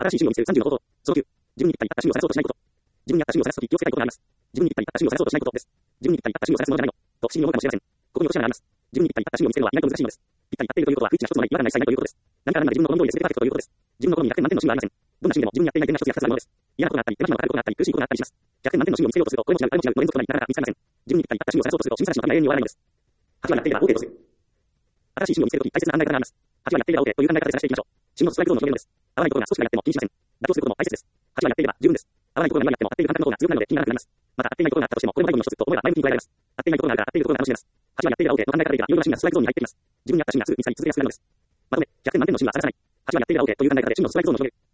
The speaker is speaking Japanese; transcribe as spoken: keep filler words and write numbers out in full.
新しい趣味を見つけるさんじゅうの方法。そのきゅう、自分にぴったり合った趣味を探そうとしないこと。自分に合った趣味を探すとき気をつけたいことがあります。自分にぴったり合った趣味を探そうとしないことです。自分にぴったり合った趣味を探すものじゃないの。と不思議に思うかもしれません。ここに落とし穴があります。自分にぴったり合った趣味を見つけるのは意外と難しいのです。ぴったり合っているということは不一致な一つもない、違和感ない差異ないということです。何かが何まで自分の好み通りで全てパーフェクトということです。自分の好みにひゃくてん満点の趣味はありません。どんな趣味でも自分に合っていない点が一つや二つあるものです。嫌なことがあったり、手間暇のかかることがあったり、苦しいことがあったりします。ひゃくてん満点の趣味を見つけようとすると、これも違う、あれも違う、どれも違うとなり、なかなか見つかりません。自分にぴったり合った趣味を探そうとすると、趣味探しの旅が永遠に終わらないのです。はちはやっていれば OK とする。新しい趣味を見つけるとき大切な考え方があります。はちはやっていれば OK という考え方で探していきましょう。趣味のストライクゾーンに広げるのです。合わないことが少しくらいあっても気にしません。妥協することも大切です。はちはやっていれば十分です。合わないことが何があっても合っている感覚の方が強くなるので気にならなくなります。また合っていないことがあったとしても、これも最後の一つと思えば前向きに捉えられます。合っていないことがあるから合っていることが楽しめます。はちはやっていれば OK と考え方でいれば、いろいろな趣味がストライクゾーンに入っています。自分に合った趣味がすぐ見つかり続けやすくなるのです。まとめ、ひゃくてん満点の趣味は探さない。はちはやっていれば OK という考え方で趣味のストライクゾーンを広げる。